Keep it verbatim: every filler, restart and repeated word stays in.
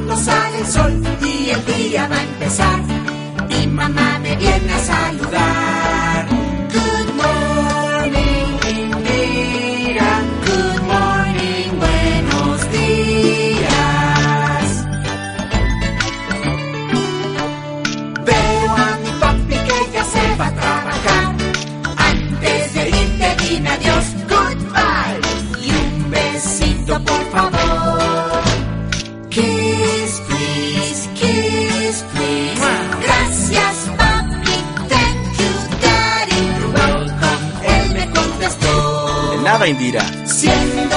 no sale el sol y el día va a empezar. Mi mamá me viene a saludar. Good morning, Indira. Good morning, buenos días. Veo a mi papi que ya se va a trabajar. Antes de irte dime adiós, goodbye. Y un besito por favor. Kiss, please, kiss, please. Gracias, papi, thank you, daddy. You're welcome, él me contestó. De nada, Indira. Siempre